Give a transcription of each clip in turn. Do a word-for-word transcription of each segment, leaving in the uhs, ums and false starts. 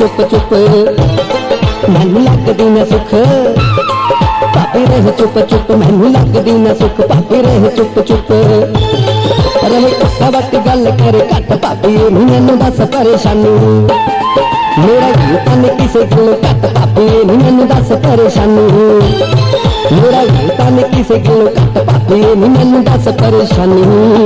चुप चुप मैनू लगदी ना सुख, भाभी रहे चुप चुप मैनू लगदी ना सुख, भाभी रहे चुप चुप रहे कट्टा वट गल करे घट, भाभी मैनू दस परेशानी मेरा भी तन किसे गलों घट, भाभी मैनू दस परेशानी मेरा भी तन किसे गलों घट, भाभी मैनू दस परेशानी।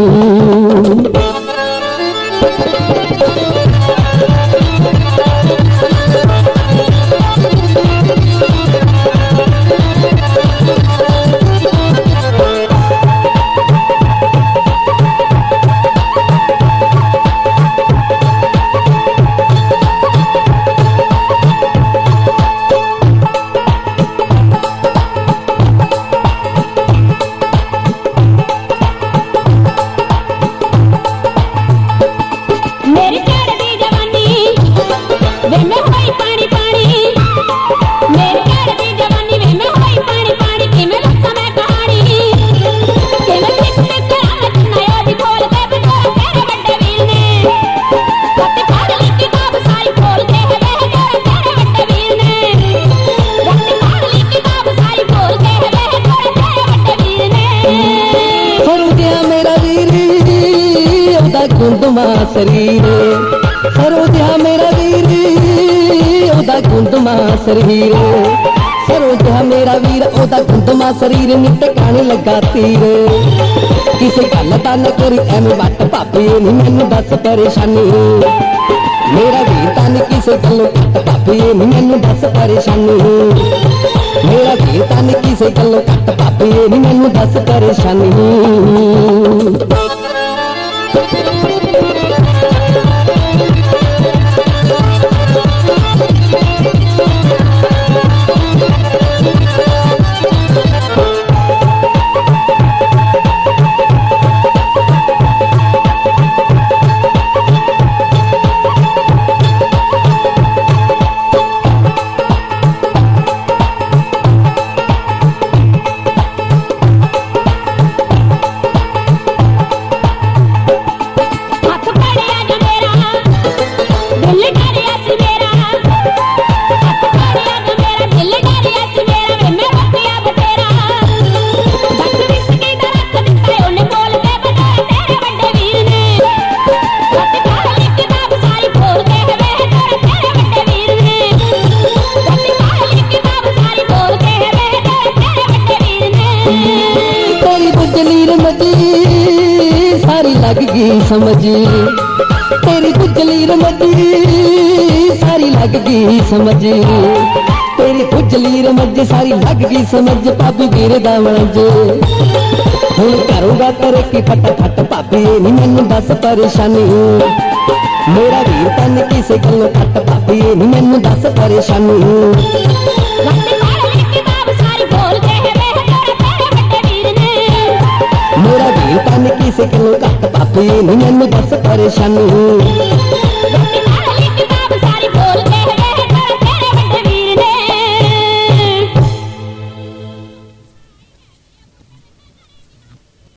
गुंदमा शरीर सरोजा मेरा वीर ओदा गुंदमा शरीर, सरोजा मेरा वीर ओदा गुंदमा शरीर नी टकाने लगा तीर, किसे गल दा न करी एवें वट, भाभी नी मैनू दस परेशानी मेरा वीर तन किसे गलों घट, भाभी नी मैनू दस परेशानी मेरा वीर तन किसे गलों घट, भाभी नी मैनू दस परेशानी। सारी लग गई समझ तेरी खुजली रमजी, सारी लग गई समझ तेरी खुजली रमज, सारी लग गई समझ भाभी गिर दा वंज, हुण करूंगा तेरे की फटाफट, भाभी नी मैनू दस परेशानी मेरा वीर तन किसे गलों घट, भाभी नी मैनू दस परेशानी मेरा वीर तन किसे गलों घट, भाभी नी मैनू दस परेशानी।